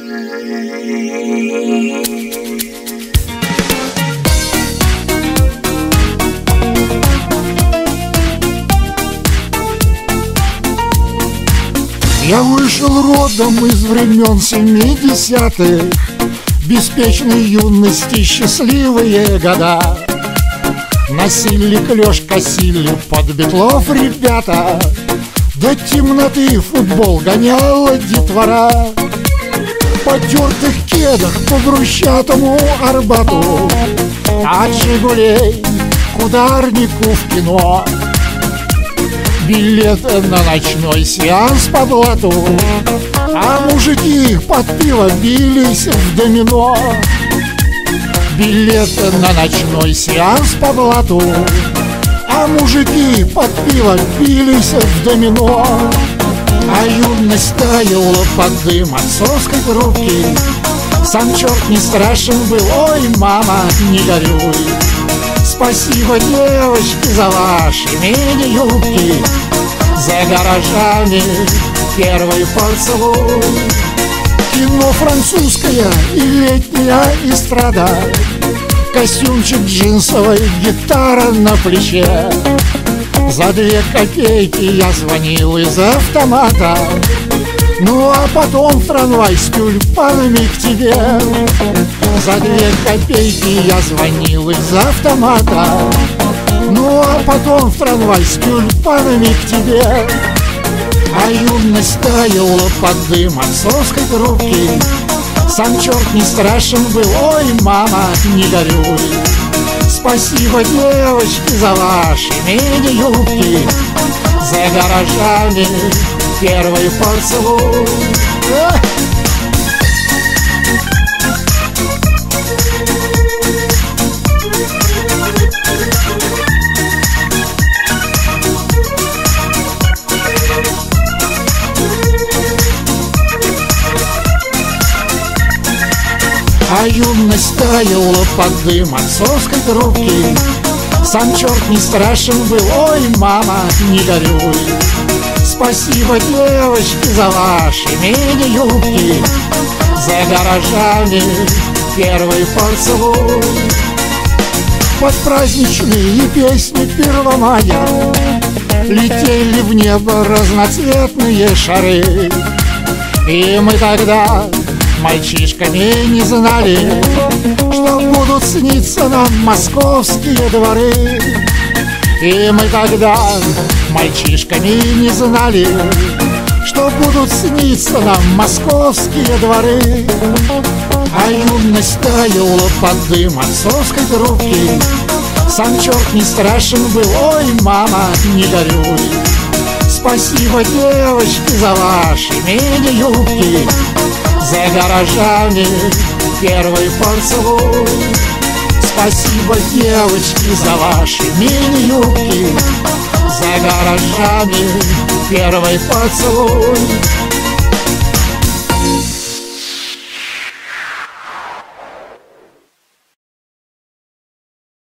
Я вышел родом из времен 70-х, беспечной юности счастливые года. Носили клеш, косили под Бетлов ребята, до темноты футбол гоняла детвора. В потертых кедах по брусчатому Арбату, от «Жигулей» к ударнику в кино. Билет на ночной сеанс по блату, а мужики под пиво бились в домино. Билет на ночной сеанс по блату, а мужики под пиво бились в домино. А юность таяла под дым отцовской трубки. Сам черт не страшен был, ой, мама, не горюй. Спасибо, девочки, за ваши мини-юбки, за гаражами первый поцелуй. Кино французское и летняя эстрада, костюмчик джинсовый, гитара на плече. За 2 копейки я звонил из автомата, ну а потом в трамвай с тюльпанами к тебе. За 2 копейки я звонил из автомата, ну а потом в трамвай с тюльпанами к тебе. А юность таяла под дым отцовской трубки. Сам черт не страшен был, ой, мама, не горюй. Спасибо, девочки, за ваши мини-юбки, за гаражами первый поцелуй. А юность таяла под дым отцовской трубки. Сам черт не страшен был, ой, мама, не горюй. Спасибо, девочки, за ваши мини-юбки, за гаражами первый поцелуй. Под праздничные песни 1 мая летели в небо разноцветные шары. И мы тогда мальчишками не знали, что будут сниться нам московские дворы. И мы тогда мальчишками не знали, что будут сниться нам московские дворы. А юность таяла под дым отцовской трубки. Сам черт не страшен был, ой, мама, не горюй. Спасибо, девочки, за ваши мини-юбки, за гаражами первый поцелуй. Спасибо, девочки, за ваши мини-юбки, за гаражами первый поцелуй.